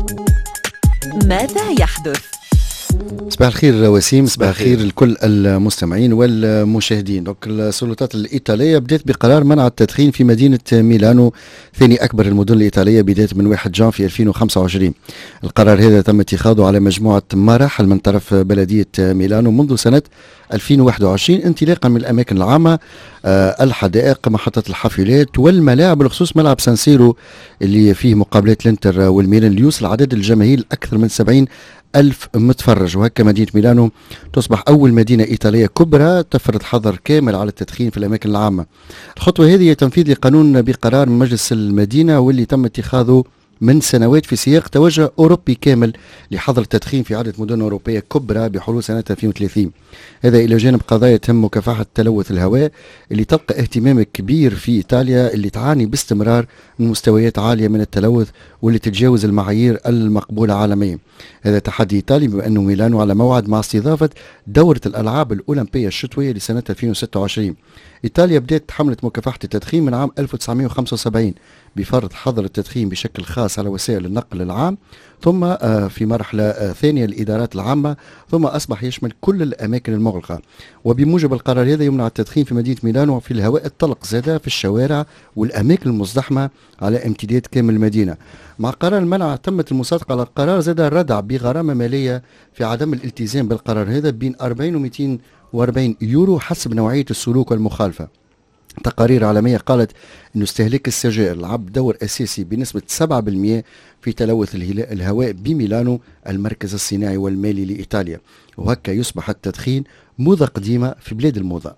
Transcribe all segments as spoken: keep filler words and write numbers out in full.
ماذا يحدث؟ صباح الخير وسيم، صباح الخير لكل المستمعين والمشاهدين. دونك السلطات الإيطالية بدأت بقرار منع التدخين في مدينة ميلانو، ثاني أكبر المدن الإيطالية، بداية من واحد جانفي ألفين وخمسة وعشرين. القرار هذا تم اتخاذه على مجموعة مراحل من طرف بلدية ميلانو منذ سنة ألفين وواحد وعشرين، انطلاقا من الأماكن العامة، آه الحدائق، محطة الحافلات والملاعب، بالخصوص ملعب سانسيرو اللي فيه مقابلات الانتر والميلان اللي يوصل عدد الجماهير أكثر من سبعين ألف متفرج. وهكا مدينة ميلانو تصبح أول مدينة إيطالية كبرى تفرض حظر كامل على التدخين في الأماكن العامة. الخطوة هذه هي تنفيذ لقانون بقرار من مجلس المدينة واللي تم اتخاذه من سنوات في سياق توجه أوروبي كامل لحظر التدخين في عدة مدن أوروبية كبرى بحلول سنة ألفين وثلاثين. هذا إلى جانب قضايا تهم مكافحة تلوث الهواء اللي تلقى اهتمام كبير في إيطاليا، اللي تعاني باستمرار من مستويات عالية من التلوث واللي تتجاوز المعايير المقبولة عالميا. هذا تحدي إيطالي بما أنه ميلانو على موعد مع استضافة دورة الألعاب الأولمبية الشتوية لسنة ألفين وستة وعشرين. إيطاليا بدأت حملة مكافحة التدخين من عام ألف وتسعمائة وخمسة وسبعين بفرض حظر التدخين بشكل خاص على وسائل النقل العام، ثم في مرحلة ثانية الإدارات العامة، ثم أصبح يشمل كل الأماكن المغلقة. وبموجب القرار هذا يمنع التدخين في مدينة ميلانو في الهواء الطلق زادة في الشوارع والأماكن المزدحمة على امتداد كامل المدينة. مع قرار المنع تمت المصادقة على القرار، زاد الردع بغرامة مالية في عدم الالتزام بالقرار هذا بين أربعين و مئتين وأربعين يورو حسب نوعية السلوك والمخالفة. تقارير عالمية قالت أن استهلاك السجائر لعب دور أساسي بنسبة سبعة بالمئة في تلوث الهواء بميلانو، المركز الصناعي والمالي لإيطاليا. وهكا يصبح التدخين موضة قديمة في بلاد الموضة.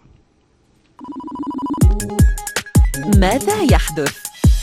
ماذا يحدث؟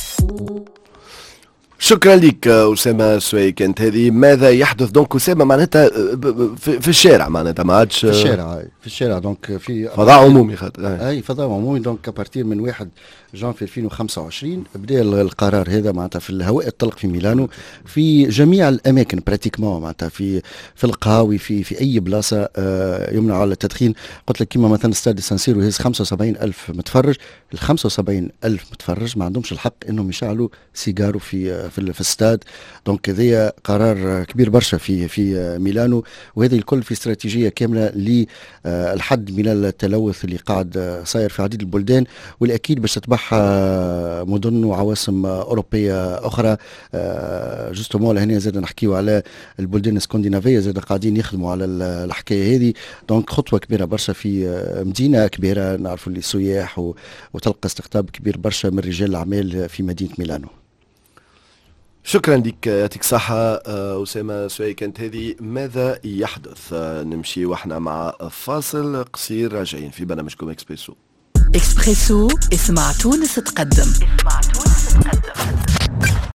شكرا لك أسامة سوي. كانت هذه ماذا يحدث. دونك أسامة معناتها في الشارع، معناتها ما عادش في الشارع في الشارع دونك في فضاء عمومي خاطر اي فضاء عمومي. دونك ابارتير من واحد جانفي ألفين وخمسة وعشرين بدا القرار هذا معناتها في الهواء الطلق في ميلانو في جميع الاماكن براتيكمون، معناتها في في القهاوي في في اي بلاصه آه يمنع على التدخين. قلت لك كيما مثلا استاد سانسيرو يهز خمسة وسبعين ألف متفرج، ال خمسة وسبعين ألف متفرج ما عندهمش الحق انهم يشعلوا سيجارو في في في الاستاد. دونك هذا قرار كبير برشا في في ميلانو، وهذا الكل في استراتيجيه كامله للحد من التلوث اللي قاعد صاير في عديد البلدان، والاكيد باش تتبعها مدن وعواصم اوروبيه اخرى. جوستومون لهنا زاد نحكيو على البلدان الاسكندنافيه، زاد قاعدين يخدموا على الحكايه هذه. دونك خطوه كبيره برشا في مدينه كبيره، نعرفوا اللي سياح وتلقى استقطاب كبير برشا من رجال الاعمال في مدينه ميلانو. شكرا لك، يعطيك صحة أسامة سوي. كانت هذه ماذا يحدث. نمشي واحنا مع فاصل قصير، راجعين في برنامجكم اكسبريسو. اكسبريسو، اسمع تونس تقدم. اسمع تونس تقدم.